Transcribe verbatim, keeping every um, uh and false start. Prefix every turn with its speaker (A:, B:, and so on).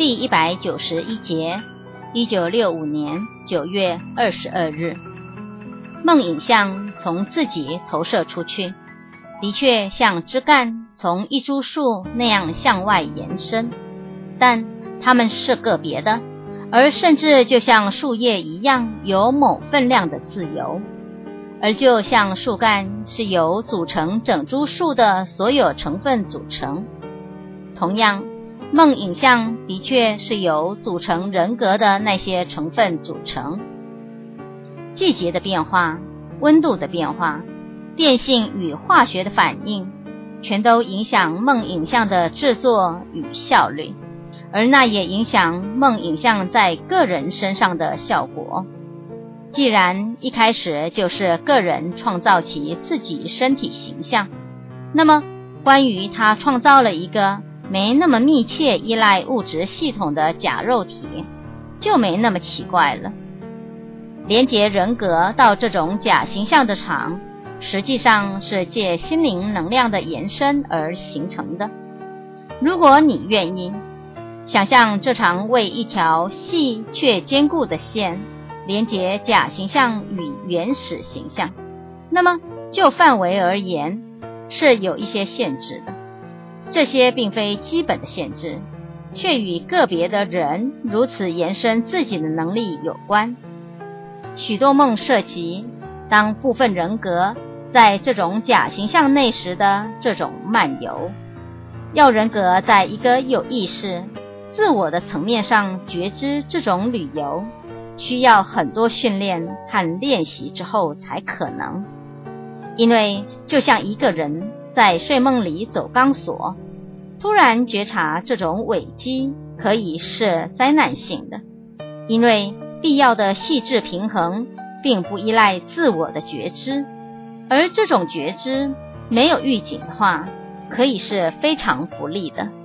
A: 第一百九十一节，一九六五年九月二十二日。梦影像从自己投射出去，的确像枝干从一株树那样向外延伸，但它们是个别的，而甚至就像树叶一样有某分量的自由，而就像树干是由组成整株树的所有成分组成。同样，梦影像的确是由组成人格的那些成分组成。季节的变化、温度的变化、电性与化学的反应，全都影响梦影像的制作与效率，而那也影响梦影像在个人身上的效果。既然一开始就是个人创造其自己身体形象，那么关于他创造了一个没那么密切依赖物质系统的假肉体，就没那么奇怪了。连结人格到这种假形象的场，实际上是借心灵能量的延伸而形成的。如果你愿意，想象这场为一条细却坚固的线连结假形象与原始形象，那么就范围而言，是有一些限制的。这些并非基本的限制，却与个别的人如此延伸自己的能力有关。许多梦涉及当部分人格在这种假形象内时的这种漫游。要人格在一个有意识、自我的层面上觉知这种旅游，需要很多训练和练习之后才可能。因为就像一个人在睡梦里走钢索，突然觉察这种危机可以是灾难性的，因为必要的细致平衡并不依赖自我的觉知，而这种觉知没有预警的话，可以是非常不利的。